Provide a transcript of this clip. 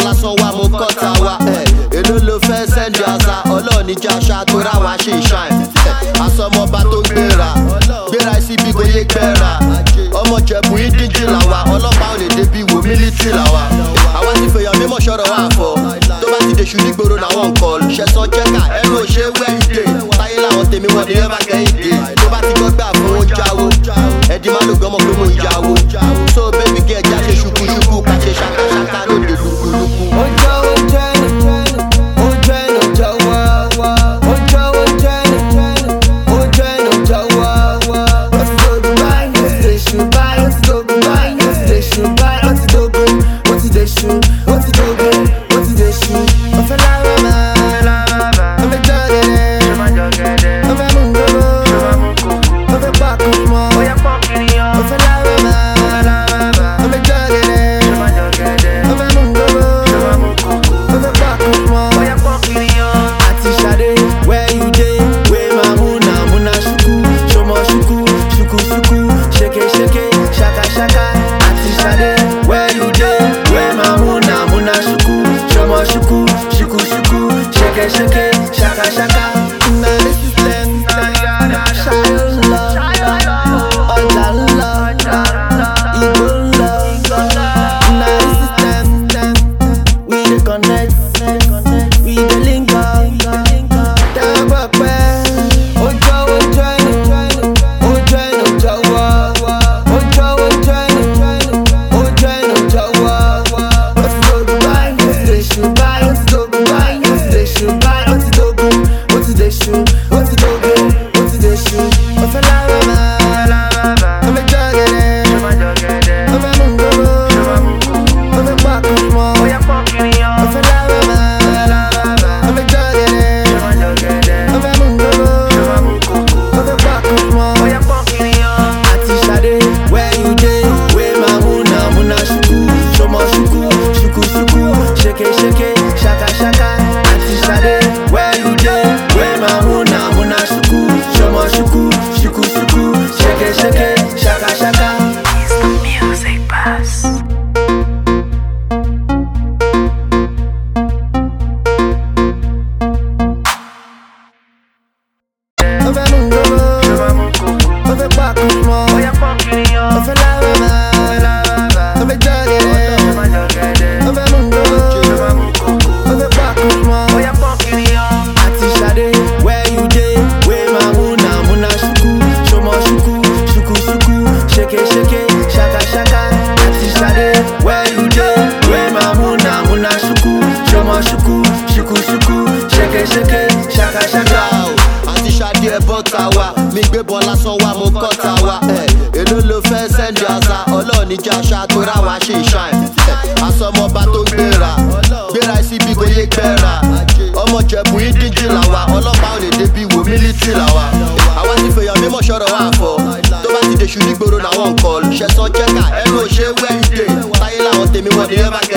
lásán wa mo kọ́ta wa èló ló fẹ́ sẹ́ndì àṣà ọlọ́ọ̀nìjà ṣàtúrà wá ṣe ṣáìn àsọmọba tó gbéra síbi kò yé gbẹ́ra ọmọ jẹ̀bù ìdíjì làwà ọlọ́pàá ò lè débi wò mílítírì làwà àwa ti fèèyàn mímọ̀ ṣọ́rọ̀ wà fọ́ tó bá ti dèṣù nígboro làwọn ń kọ́ ṣẹ̀sán jẹ́ka ẹrú òṣè wẹ́ǹdè táyé làwọn tèmi wọ́n ní ẹ́fà kẹ́hìndé tó bá ti gbọ́gbà fún ó jáwó ẹ̀dí má ló gbọ́mọ pé mo ń jáwó so baby girl já ṣe ṣùkúṣùkú ká ṣe ṣàkàṣàkà lóde lùkùlùkù. Shaka shaka, now this is then child love, adult love, evil love. Now this is then we dey connect, we dey link up. Tẹ́wọ́ pẹ́, ojo shaka shaka. Auntie Sade, where you dey? Where my muna shuku, shomo shuku, shake shaka shaka. Music Bus. Shaka shaka. Àti Ṣadé bọ́ta wa mi gbé bọ́ lásán wa mo kọ́ta wa èló ló fẹ́ sẹ́ndì àṣà ọlọ́ọ̀nìjà ṣàtúrà wá ṣe ṣáìn àsọmọba tó gbéra síbi kò yé gbẹ́ra ọmọ jẹ̀bù ìdíjì làwà ọlọ́pàá ò lè débi wò mílítírì làwà àwa ti fèèyàn mímọ̀ ṣọ́rọ̀ wà fọ́ tó bá ti dèṣù nígboro làwọn ń kọ́ ṣẹ̀sán jẹ́ka ẹrú òṣè wẹ́ǹdè táyé làwọn tèmi wọ́n ní ẹ́fà